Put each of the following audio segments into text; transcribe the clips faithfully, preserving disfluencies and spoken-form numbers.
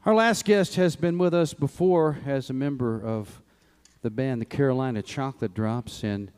Our last guest has been with us before as a member of the band, the Carolina Chocolate Drops, and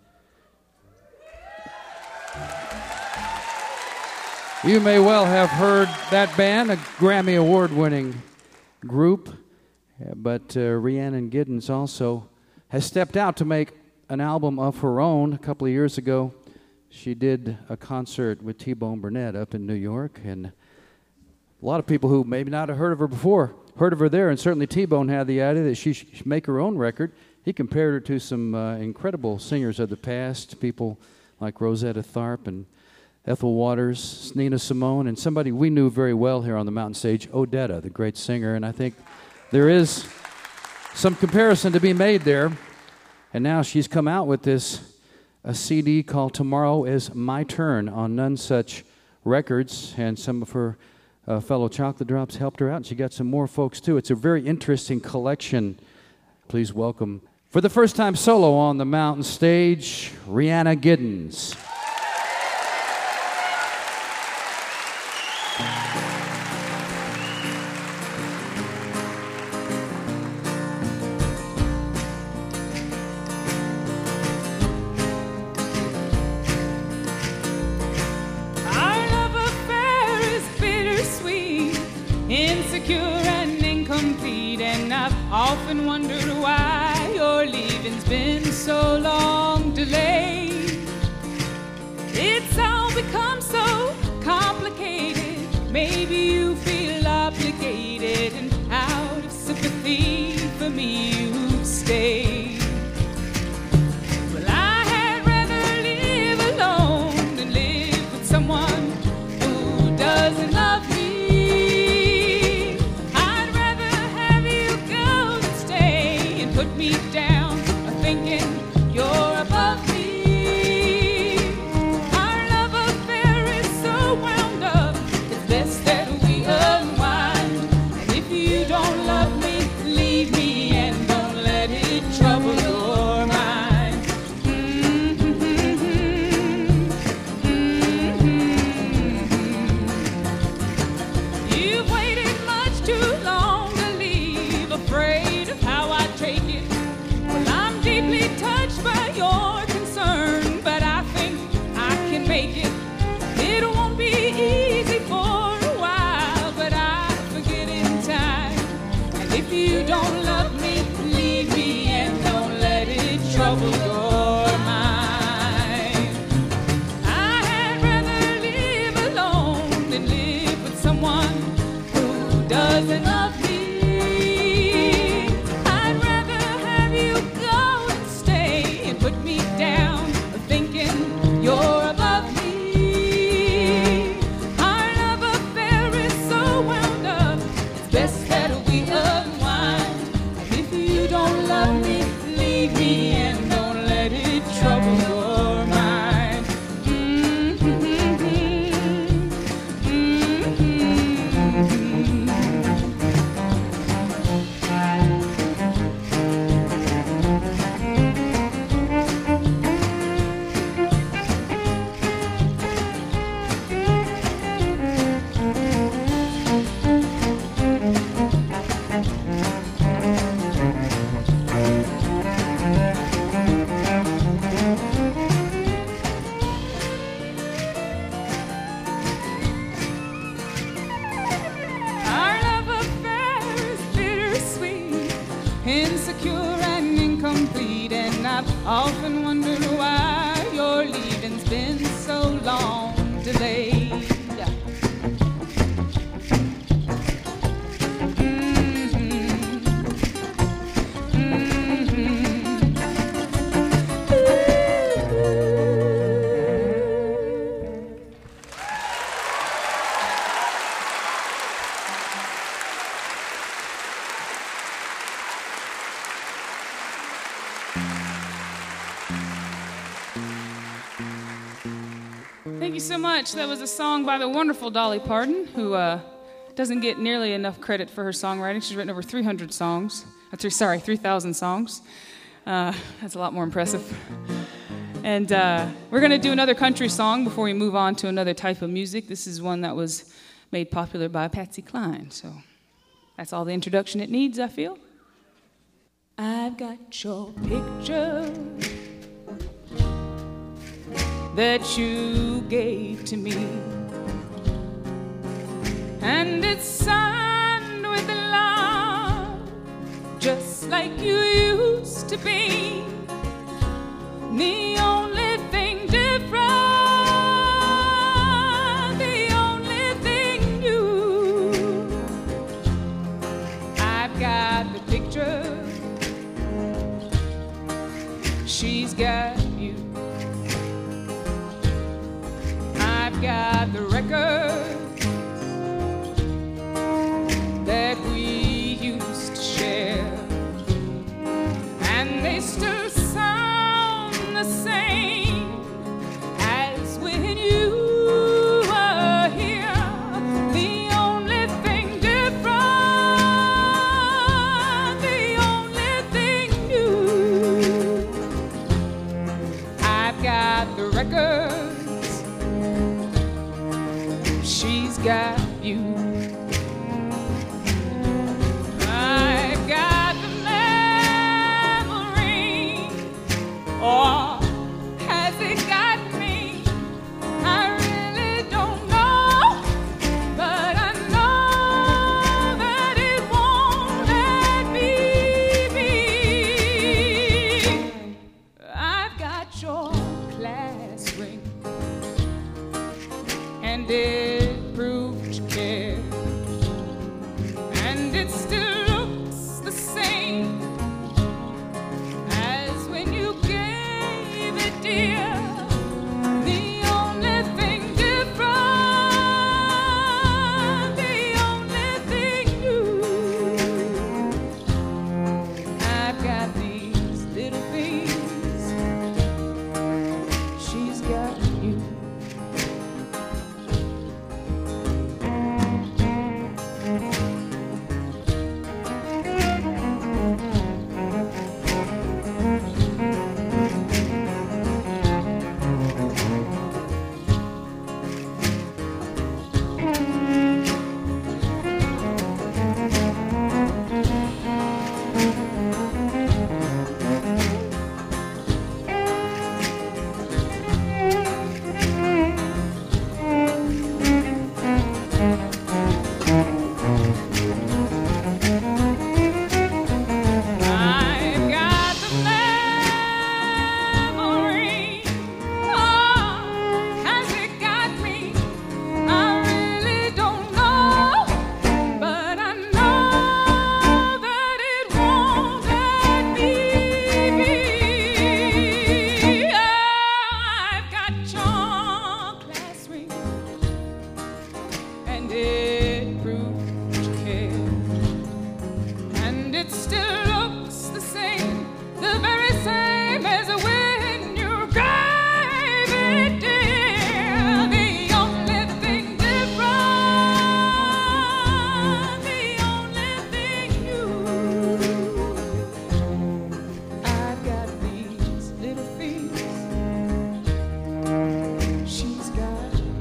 you may well have heard that band, a Grammy Award-winning group, but uh, Rhiannon Giddens also has stepped out to make an album of her own. A couple of years ago, she did a concert with T-Bone Burnett up in New York, and a lot of people who maybe not have heard of her before heard of her there, and certainly T-Bone had the idea that she should make her own record. He compared her to some uh, incredible singers of the past, people like Rosetta Tharpe and Ethel Waters, Nina Simone, and somebody we knew very well here on the Mountain Stage, Odetta, the great singer. And I think there is some comparison to be made there. And now she's come out with this a C D called Tomorrow Is My Turn on None Such Records, and some of her uh, fellow Chocolate Drops helped her out, and she got some more folks too. It's a very interesting collection. Please welcome, for the first time solo on the Mountain Stage, Rhiannon Giddens. Often wondered why your leaving's been so long delayed. It's all become so complicated. Maybe you feel obligated, and out of sympathy for me you've stayed. Well, I had rather live alone than live with someone who doesn't love me. Put me down, thinking you're above me. Our love affair is so wound up, it's best that we unwind. And if you don't love me, leave me and don't let it trouble your mind. Mm-hmm, mm-hmm. You've waited much too long to leave, afraid of how I take it. Well, I'm deeply touched by your concern, but I think I can make it. It won't be easy for a while, but I forget in time. And if you don't love me, leave me and don't let it trouble your mind. I had rather live alone than live with someone who doesn't love me. You're above me. Our love affair is so wound up, it's best that we unwind. And if you don't love me, leave me and don't let it trouble your mind. Mm-hmm, insecure and incomplete, and I've often wondered why your leaving's been so long delayed. Thank you so much. That was a song by the wonderful Dolly Parton, who uh, doesn't get nearly enough credit for her songwriting. She's written over three hundred songs. Uh, three, sorry, three thousand songs. Uh, that's a lot more impressive. And uh, we're going to do another country song before we move on to another type of music. This is one that was made popular by Patsy Cline. So That's all the introduction it needs, I feel. I've got your picture that you gave to me, and it's signed with love, just like you used to be. The only thing different, the only thing new, I've got the picture, she's got you. I've got the record that we used to share, and they still sound the same as when you were here. The only thing different, the only thing new, I've got the records, she's got you. I've got the memory, or has it got me? I really don't know, but I know that it won't let me be. I've got your class ring, and it proved you care, and it still looks the same as when you gave it, dear. The only thing different, the only thing new, I've got these little things, she's got you. I've got the memory, oh, has it got me? I really don't know, but I know that it won't let me be. I've got your class ring, and it proved you care, and it still looks the same, the very same as when you gave it, dear. The only thing different, the only thing new, I've got these little things, she's got you.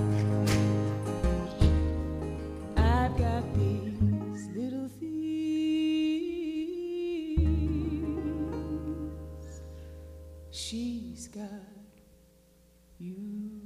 I've got these little things, she's got you.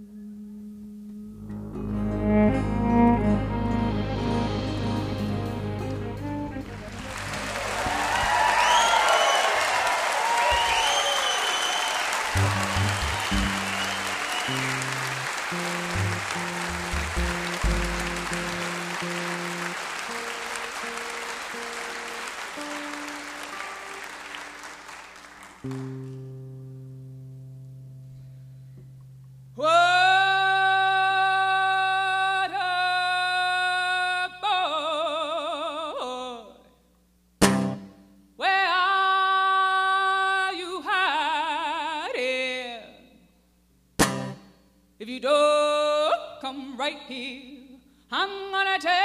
What a boy. Where are you hiding? If you don't come right here, I'm gonna tell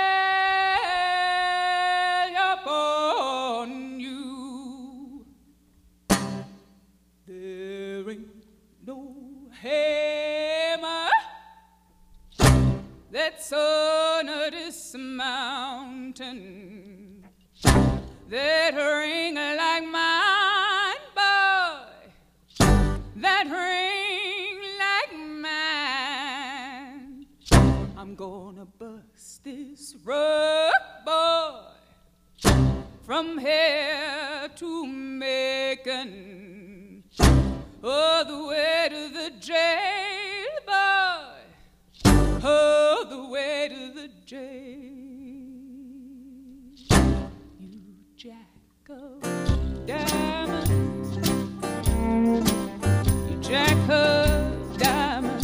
upon you. There ain't no hammer that's under this mountain that ring like mine, boy, that ring like mine. I'm gonna bust this rug, boy, from here to Macon, all the way to the jail, boy, all the way to the jail. You jack of diamonds, you jack of diamonds,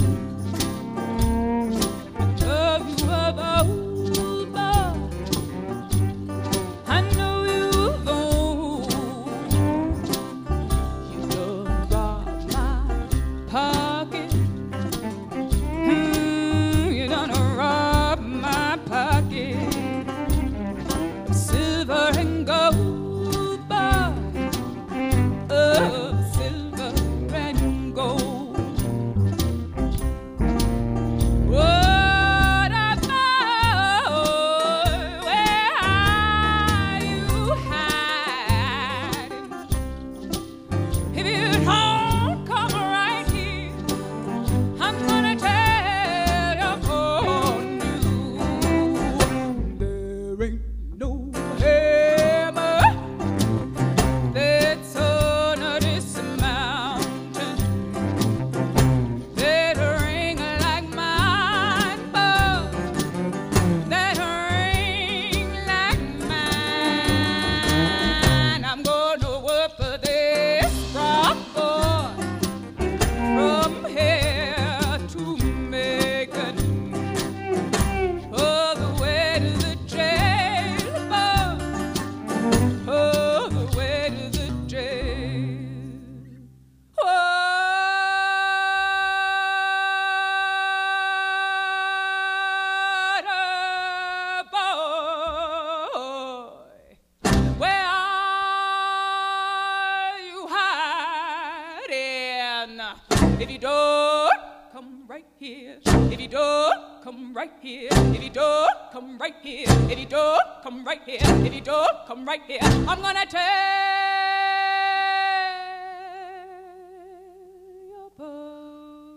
I love you of old, boy. I know you've owned. You done robbed my pocket. Mm, you done robbed my pocket. Silver and gold, boy. Oh, silver and gold. What about where are you hiding? If you don't come right here, I'm gonna tell your poor news. There ain't no hammer that's under this mountain that ring like mine, boy, that ring like mine. I'm gonna work for this rock, boy, from here to Macon, all the way to the jail, boy, all the way to the jail. What a boy. Where are you hiding? If you don't come right here, if you don't come right here, if you don't come right here, if you don't come right here, if you don't come right here, I'm gonna tell your poor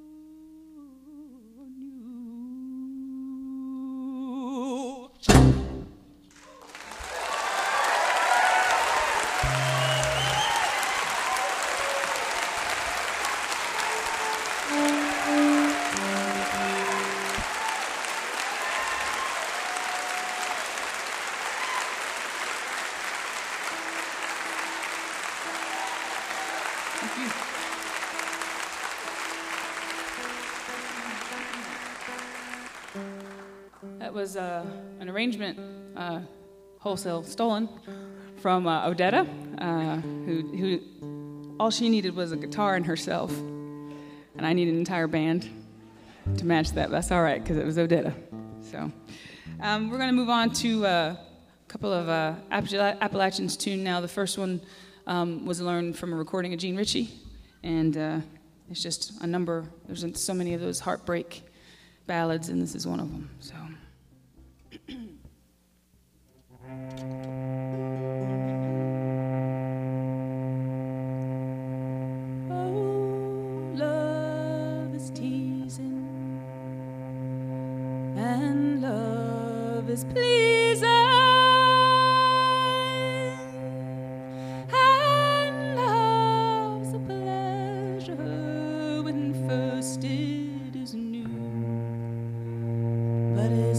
news. That was uh, an arrangement, uh, wholesale stolen, from uh, Odetta, uh, who, who all she needed was a guitar and herself, and I needed an entire band to match that. That's all right, because it was Odetta. So um, we're going to move on to uh, a couple of uh, Appala- Appalachians tune now. The first one um, was learned from a recording of Gene Ritchie, and uh, it's just a number. There's so many of those heartbreak ballads, and this is one of them. So. Oh, love is teasing, and love is pleasing, and love's a pleasure when first it is new. But it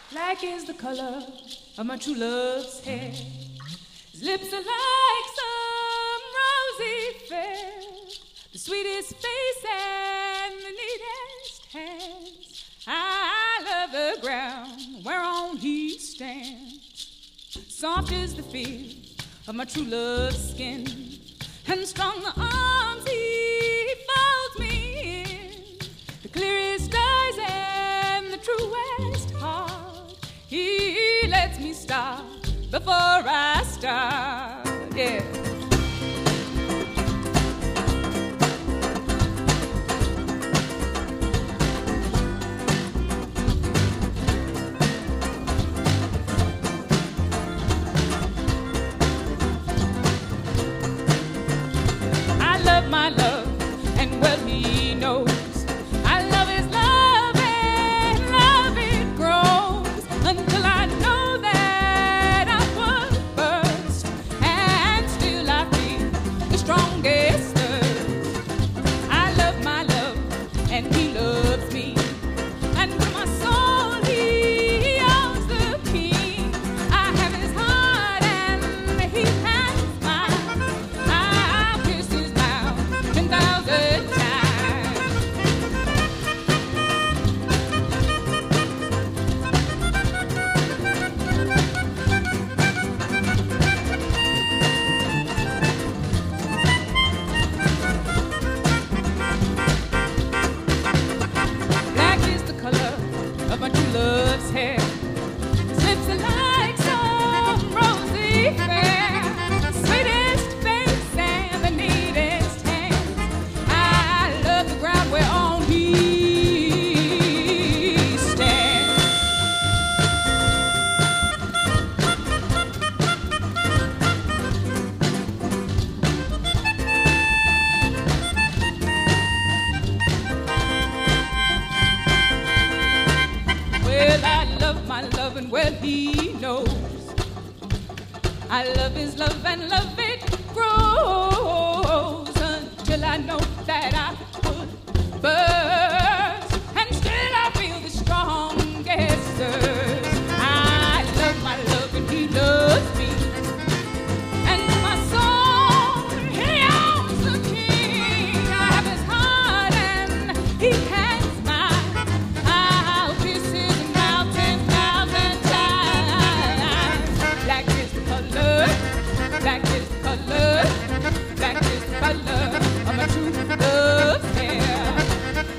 Black is the color of my true love's hair. His lips are like some rosy fair. The sweetest face and the neatest hands. I love the ground whereon he stands. Soft is the feel of my true love's skin, and strong the arms he folds me in. The clearest eyes and the truest heart, he lets me stop before I start. Yeah. My love, and well he knows I love his love, and love it grows until I know that I was first, and still I feel the strongest thirst. I love my love, and he loves me, and with my soul he owns the key. I have his heart, and he has mine. I'll kiss his mouth ten thousand times. Black is the color of my true love's hair. His lips are like some rosy fair. Sweetest face and the neatest hands. I love the ground whereon he stands. Well, I love my love, and well he knows I love his love, and love it grows until I know that I would burst, and still I feel the strongest thirst. I love my love, and he loves me, and my soul he owns the key. I have his heart, and he has mine. I'll kiss his mouth ten thousand times. Black is the color, black is the color, black is the color of my true love's hair.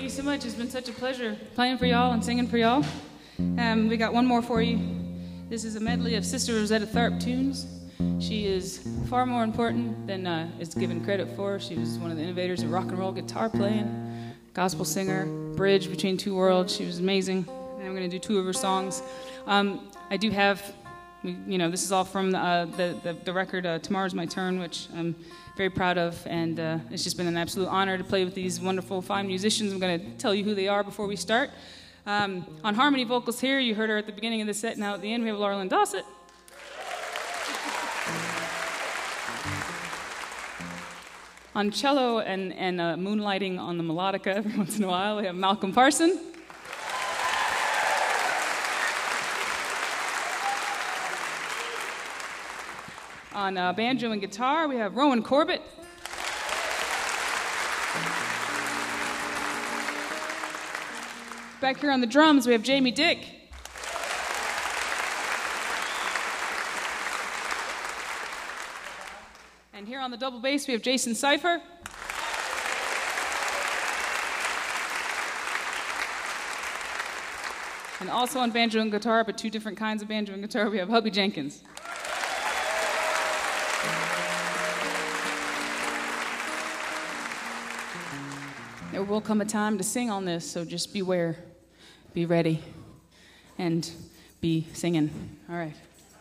you so much. It's been such a pleasure playing for y'all and singing for y'all. Um, we got one more for you. This is a medley of Sister Rosetta Tharpe tunes. She is far more important than uh, is given credit for. She was one of the innovators of rock and roll guitar playing, gospel singer, bridge between two worlds. She was amazing. And I'm going to do two of her songs. Um, I do have, you know, this is all from uh, the, the, the record uh, Tomorrow's My Turn, which I'm very proud of, and uh, it's just been an absolute honor to play with these wonderful, fine musicians. I'm going to tell you who they are before we start. Um, on harmony vocals here, you heard her at the beginning of the set. Now at the end, we have Laurelyn Dossett. On cello and, and uh, moonlighting on the melodica every once in a while, we have Malcolm Parson. On uh, banjo and guitar, we have Rowan Corbett. Back here on the drums, we have Jamie Dick. And here on the double bass, we have Jason Cipher. And also on banjo and guitar, but two different kinds of banjo and guitar, we have Hubby Jenkins. There will come a time to sing on this, so just beware, be ready, and be singing. All right.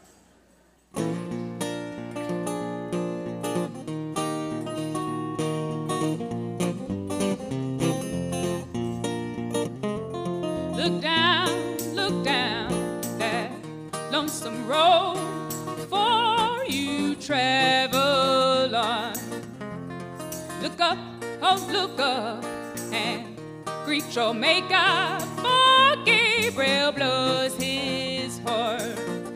Look down, look down that lonesome road before you travel on. Look up, oh look up, and greet your maker, for Gabriel blows his horn.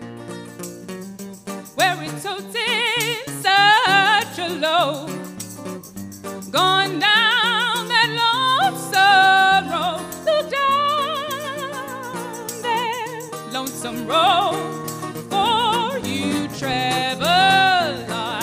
Where it's so in such a low, going down that lonesome road. Look down that lonesome road before you travel on.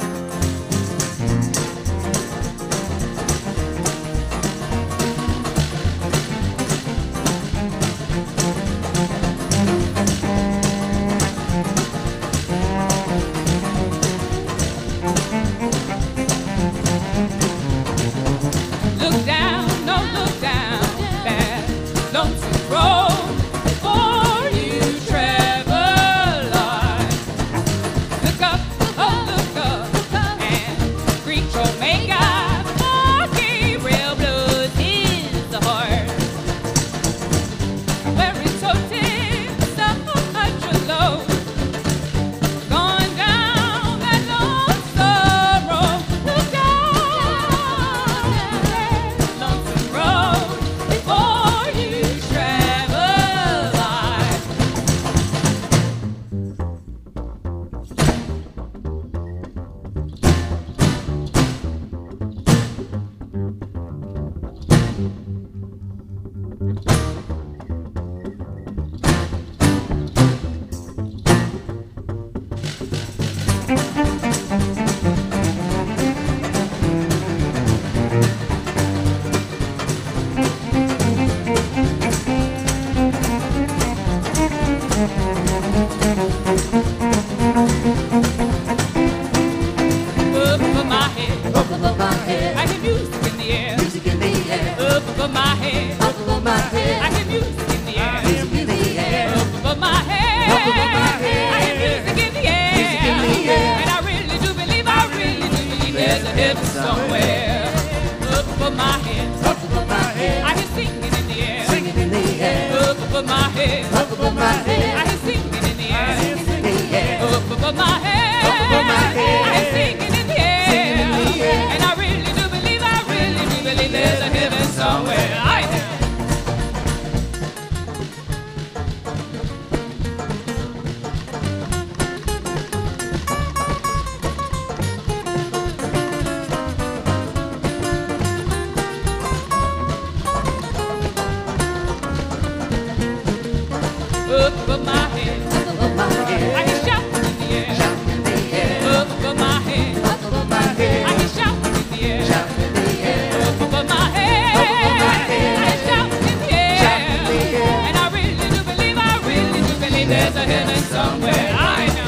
Look down, no, look down that lonesome road before you travel on. Look up, oh look up, and greet your maker, for Gabriel blows his horn. Where it's so dim, such a low, going down that lonesome road. Look down that lonesome road before you travel on. Up above my head, Up above my head, I hear music in the air. music in the air. Up above my head, Up above my head, I hear music in the air. music in the air. Up above my head, Up above my head, I hear music in the air. music in the air. And I really do believe, I really do believe there's a heaven somewhere. Up above my head, Up above my head, I hear singing in the air. singing in the air. Up above my head, Up above my I head, hear singing in the air. singing in the air. Up above my head, Up above my head, I hear singing in the air. singing in the air. And I really do believe, I really do believe there's a heaven somewhere. I heaven somewhere. I know.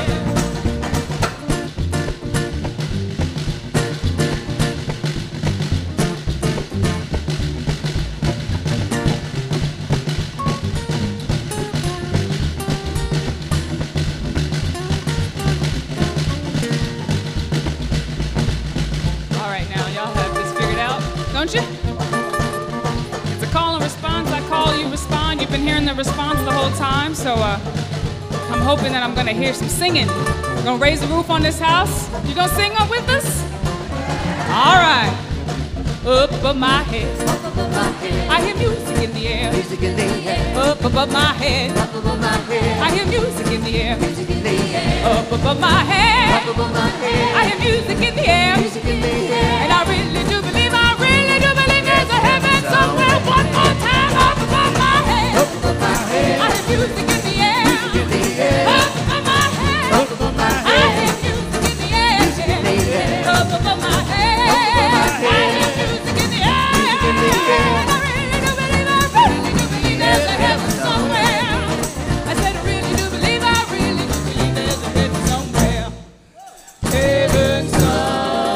All right, now y'all have this figured out, don't you? It's a call and response. I call, you respond. You've been hearing the response the whole time, so uh, I'm hoping that I'm gonna hear some singing. We're gonna raise the roof on this house. You gonna sing up with us? All right. Up above my head, Up above my head. I hear music in the air. Music in the air. Up above my head, Up above my head. I hear music in the air. Music in the air. Up above my head, Up above my head. I hear music in the air. Music in the air. And I really do believe, I really do believe there's a heaven somewhere. One more time, up above my head. Up above my head. I hear music in the air. Music in the air. Up above my head. Up above my I head. hear music in the air. Music in the air. Up above my head. Up above my I head. hear music in the air. Music in the air. And I really do believe, I really do believe there's a heaven somewhere. I said I really do believe, I really do believe there's a heaven somewhere. Heaven somewhere.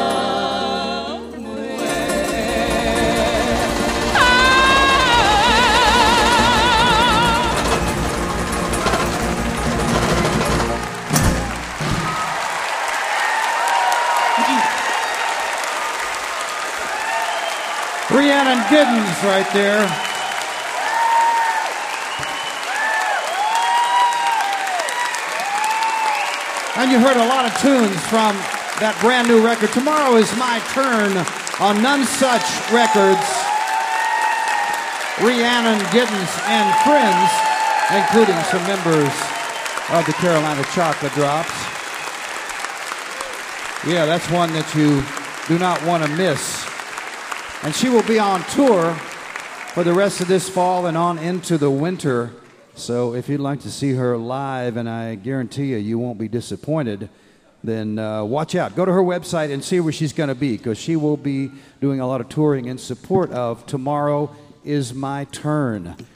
Rhiannon Giddens right there. And you heard a lot of tunes from that brand new record. Tomorrow is my turn on None Such Records. Rhiannon Giddens and friends, including some members of the Carolina Chocolate Drops. Yeah, that's one that you do not want to miss. And she will be on tour for the rest of this fall and on into the winter. So if you'd like to see her live, and I guarantee you, you won't be disappointed, then uh, watch out. Go to her website and see where she's going to be, because she will be doing a lot of touring in support of Tomorrow Is My Turn.